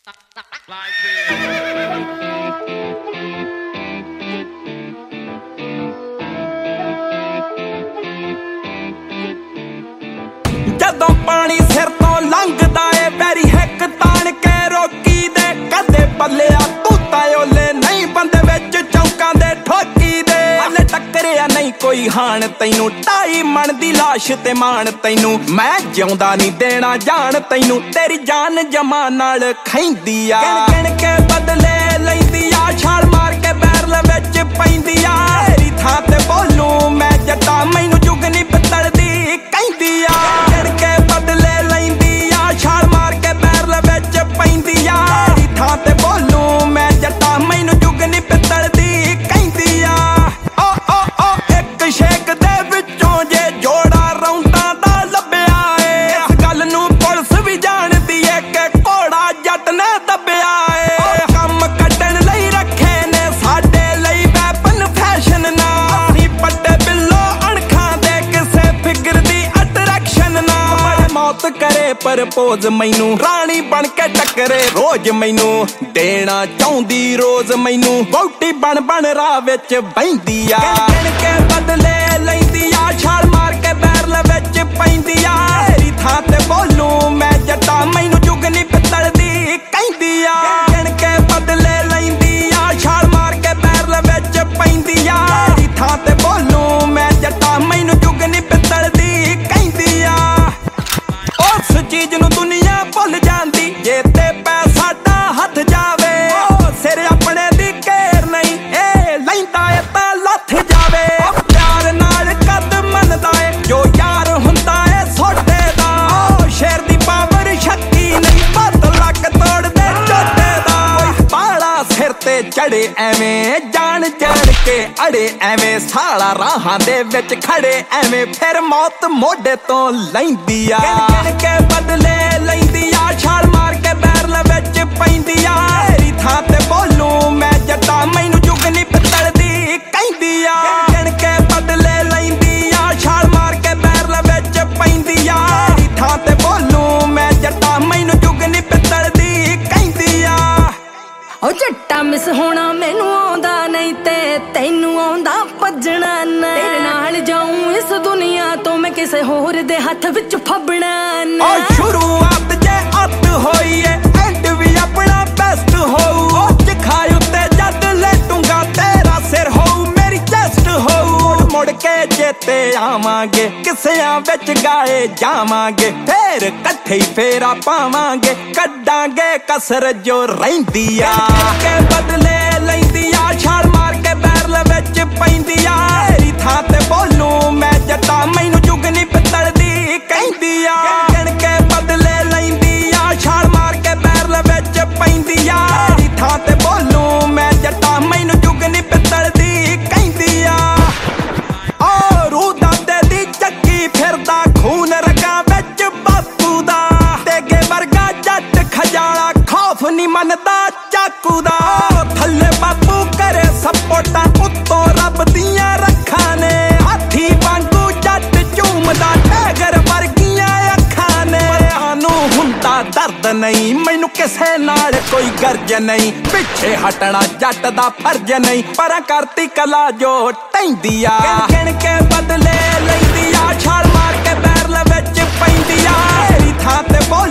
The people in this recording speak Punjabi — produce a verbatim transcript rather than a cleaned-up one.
Like this. ਜਦੋਂ ਪਾਣੀ ਸਿਰ ਤੋਂ ਲੰਘਦਾ ਏ ਪੈਰੀ ਹਿੱਕ ਤਾਣ ਕੇ ਰੋਕੀ ਦੇ ਕਦੇ ਪੱਲਿਆ ਤੂੰ ਤਾਂ ਓਲੇ ਨਹੀਂ ਬੰਦੇ ਵਿੱਚ ਚੌਂਕਾਂ ਦੇ ਠੋਕੀ ਦੇ ਹਲੇ ਟੱਕਰਿਆ ਨਹੀਂ ਕੋਈ ਹਾਣ ਤੈਨੂੰ ਢਾਈ ਮਣ ਦੀ ਲਾਸ਼ ਤੇ ਮਾਣ ਤੈਨੂੰ ਮੈਂ ਜਿਉਂਦਾ ਨਹੀਂ ਦੇਣਾ ਜਾਣ ਤੈਨੂੰ ਤੇਰੀ ਜਾਨ ਜਮਾ ਨਾਲ ਖੈਂਦੀ ਆ ਗਿਣ ਗਿਣ ਕੇ ਬਦਲੇ ਲੈਂਦੀ ਆ ਛਾਲ ਮਾਰ ਕੇ ਬੈਰਲ ਵਿੱਚ ਪੈਂਦੀ ਆ ਤੇਰੀ ਥਾਂ ਤੇ ਬੋਲੂ ਮੈਂ ਜੱਟਾ ਮੈਨੂੰ ਜੁਗਨੀ ਪਿੱਤਲ ਦੀ ਕਹਿੰਦੀ ਆ ਗਿਣ ਕੇ ਬਦਲੇ ਲੈਂਦੀ ਆ ਛਾਲ ਮਾਰ ਕੇ ਬੈਰਲ ਵਿੱਚ ਪੈਂਦੀ ਆ ਤੇਰੀ ਥਾਂ ਤੇ ਬੋਲੂ ਮੈਂ ਜੱਟਾ ਮੈਨੂੰ ਜੁਗਨੀ ਪਿੱਤਲ ਦੀ ਕਹਿੰਦੀ ਆ ਓ ਓ ਓ ਇੱਕ ਸ਼ੇਕ ਦੇ ਵਿੱਚੋਂ ਜੇ ਜੋੜਾ ਰੌਂਦਾਂ ਦਾ ਲੱਭਿਆ ਏ ਇਸ ਗੱਲ ਨੂੰ ਪੁਲਿਸ ਵੀ ਜਾਣਦੀ ਏ ਕਿ ਘੋੜਾ ਜੱਟ ਨੇ ਦੱਬਿਆ ਏ ਕੰਮ ਕੱਢਣ ਲਈ ਰੱਖੇ ਨੇ ਸਾਡੇ ਲਈ ਵੈਪਨ ਫੈਸ਼ਨ ਨਾ ਅਸੀਂ ਪੱਟੇ ਬਿੱਲੋ ਅਣਖਾਂ ਦੇ ਕਿਸੇ ਫਿਗਰ ਦੀ ਅਟਰੈਕਸ਼ਨ ਨਾ ਮੌਤ ਕਰੇ ਪਰਪੋਜ਼ ਮੈਨੂੰ ਰਾਣੀ ਬਣ ਕੇ ਟੱਕਰੇ ਰੋਜ਼ ਮੈਨੂੰ ਦੇਣਾ ਚਾਹੁੰਦੀ ਰੋਜ਼ ਮੈਨੂੰ ਵਹੁਟੀ ਬਣ ਬਣ ਰਾਹ ਵਿੱਚ ਬਹਿੰਦੀ ਆ ਗਿਣ ਕੇ ਬਦਲੇ ਲੈਂਦੀ ਆ ਛਾਲ ਮਾਰ ਕੇ ਬੈਰਲ ਵਿੱਚ ਪੈਂਦੀ ਆ ਤੇਰੀ ਥਾਂ ਤੇ ਬੋਲੂ ਮੈਂ ਜੱਟਾ ਮੈਨੂੰ ਜੁਗਨੀ ਪਿੱਤਲ ਦੀ ਕਹਿੰਦੀ ਆ ਗਿਣ ਕੇ ਬਦਲੇ ਲੈਂਦੀ ਆ ਛਾਲ ਮਾਰ ਕੇ ਬੈਰਲ ਵਿੱਚ ਪੈਂਦੀ ਆ ਤੇਰੀ ਥਾਂ ਤੇ ਬੋਲੂ ਮੈਂ ਜੱਟਾ ਮੈਨੂੰ ਜੁਗਨੀ ਪਿੱਤਲ ਦੀ ਕਹਿੰਦੀ ਆ ਉਸ ਚੀਜ਼ ਨੂੰ ਦੁਨੀਆ ਭੁੱਲ ਜਾਂਦੀ ਜੇ ਤੇ ਪੈਸਾ ਦਾ ਹੱਥ ਜਾਵੇ ਉਹ ਸਿਰ ਆਪਣੇ ਦੀ ਘੇਰ ਨਹੀਂ ਇਹ ਲੈਂਦਾ ਏ ਤਾਂ ਲੱਥ ਜਾਵੇ ਪਿਆਰ ਨਾਲ ਕਦ ਮੰਨਦਾ ਏ ਜੋ ਯਾਰ ਹੁੰਦਾ ਏ ਸੋਟੇ ਦਾ ਉਹ ਸ਼ੇਰ ਦੀ ਪਾਵਰ ਸ਼ੱਕੀ ਨਹੀਂ ਪੱਤ ਲੱਕ ਤੋੜਦੇ ਝੋਟੇ ਦਾ ਕੋਈ ਪਾਲਾ ਸਿਰ ਤੇ ਚੜੇ ਐਵੇਂ ਜਾਨ ਚੜ ਕੇ ਅੜੇ ਐਵੇਂ ਸਾਲਾ ਰਾਹਾਂ ਦੇ ਵਿੱਚ ਖੜੇ ਐਵੇਂ ਫਿਰ ਮੌਤ ਮੋਢੇ ਤੋਂ ਲੈਂਦੀ ਆ ਗਿਣ ਕੇ ਬਦਲੇ ਲੈਂਦੀ ਆ ਛਾਲ ਮਾਰ ਕੇ ਬੈਰਲ ਵਿੱਚ ਪੈਂਦੀ ਆ ਤੇਰੀ ਥਾਂ ਤੇ ਬੋਲੂ ਮੈਂ ਜੱਟਾ ਮੈਨੂੰ ਜੁਗਨੀ ਪਿੱਤਲ ਦੀ ਕਹਿੰਦੀ ਆ ਗਿਣ ਕੇ ਬਦਲੇ ਲੈਂਦੀ ਆ ਛਾਲ ਮਾਰ ਕੇ ਬੈਰਲ ਵਿੱਚ ਪੈਂਦੀ ਆ ਤੇਰੀ ਥਾਂ ਤੇ ਬੋਲੂ ਮੈਂ ਜੱਟਾ ਮੈਨੂੰ ਜੁਗਨੀ ਪਿੱਤਲ ਦੀ ਕਹਿੰਦੀ ਆ ਓ ਜੱਟਾ ਮਿਸ ਹੋਣਾ ਮੈਨੂੰ ਆਉਂਦਾ ਨਹੀਂ ਤੇ ਤੈਨੂੰ ਆਉਂਦਾ ਭੱਜਣਾ ਨਾ ਤੇਰੇ ਨਾਲ ਜਾਊਂ ਇਸ ਦੁਨੀਆ ਤੋਂ ਮੈਂ ਕਿਸੇ ਹੋਰ ਦੇ ਹੱਥ ਵਿੱਚ ਫੱਬਣਾ ਨਾ ਓ ਸ਼ੁਰੂਆਤ ਜੇ ਅੱਤ ਹੋਈ ਏ ਐਂਡ ਵੀ ਆਪਣਾ ਬੈਸਟ ਹੋਊ ਉਹ ਚਖਾਈ ਉੱਤੇ ਜਦ ਲੈਟੂੰਗਾ ਤੇਰਾ ਸਿਰ ਹੋਊ ਮੇਰੀ ਚੈਸਟ ਹੋਊ ਮੁੜ ਮੁੜ ਕੇ ਚੇਤੇ ਆਵਾਂਗੇ ਕਿਸਿਆਂ ਵਿੱਚ ਗਾਏ ਜਾਵਾਂਗੇ ਫੇਰ ਇਕੱਠੇ ਹੀ ਫੇਰਾ ਪਾਵਾਂਗੇ ਕੱਢਾਂਗੇ ਕਸਰ ਜੋ ਰਹਿੰਦੀ ਆ ਕੇ ਬਦਲੇ ਲੈਂਦੀ ਆ ਛਾਲ ਮਾਰ ਕੇ ਬੈਰਲ ਵਿੱਚ ਪੈਂਦੀ ਆ ਤੇਰੀ ਥਾਂ ਤੇ ਬੋਲੂ ਮੈਂ ਜੱਟਾ ਮੈਨੂੰ ਜੁਗਨੀ ਪਿੱਤਲ ਦੀ ਕਹਿੰਦੀ ਆ ਗਿਣ ਕੇ ਬਦਲੇ ਲੈਂਦੀ ਆ ਛਾਲ ਮਾਰ ਕੇ ਬੈਰਲ ਵਿੱਚ ਪੈਂਦੀ ਆ ਤੇਰੀ ਥਾਂ ਤੇ ਬੋਲੂ ਮੈਂ ਜੱਟਾ ਮੈਨੂੰ ਜੁਗਨੀ ਪਿੱਤਲ ਦੀ ਕਹਿੰਦੀ ਆ ਓ ਰੂਹ ਦਾਦੇ ਦੀ ਚੱਕੀ ਫਿਰਦਾ ਖੂਨ ਰਗਾਂ ਵਿੱਚ ਬਾਪੂ ਦਾ ਤੇਗੇ ਵਰਗਾ ਜੱਟ ਖਜਾਲਾ ਖੌਫ ਨਹੀਂ ਮੰਨਦਾ ਚਾਕੂ ਦਾ ਥੱਲੇ ਬਾਪੂ ਕਰੇ ਸਪੋਟਾਂ ਉੱਤੋਂ ਰੱਬ ਦੀਆਂ ਰੱਖਾਂ ਨੇ ਹਾਥੀ ਵਾਂਗੂ ਜੱਟ ਝੂਮਦਾ ਟਾਈਗਰ ਵਰਗੀਆਂ ਅੱਖਾਂ ਨੇ ਸਾਨੂੰ ਹੁੰਦਾ ਦਰਦ ਨਹੀਂ ਮੈਨੂੰ ਕਿਸੇ ਨਾਲ ਕੋਈ ਗਰਜ ਨਹੀਂ ਪਿੱਛੇ ਹਟਣਾ ਜੱਟ ਦਾ ਫਰਜ਼ ਨਹੀਂ ਪਰਾਂ ਕਰਤੀ ਕਲਾ ਜੋ ਟੈਂਦੀ ਆ ਗਿਣ ਕੇ ਬਦਲੇ ਲੈਂਦੀ ਆ ਛਾਲ ਮਾਰ ਕੇ ਬੈਰਲ ਵਿੱਚ ਪੈਂਦੀ ਆ ਤੇਰੀ ਥਾਂ ਤੇ ਬੋਲ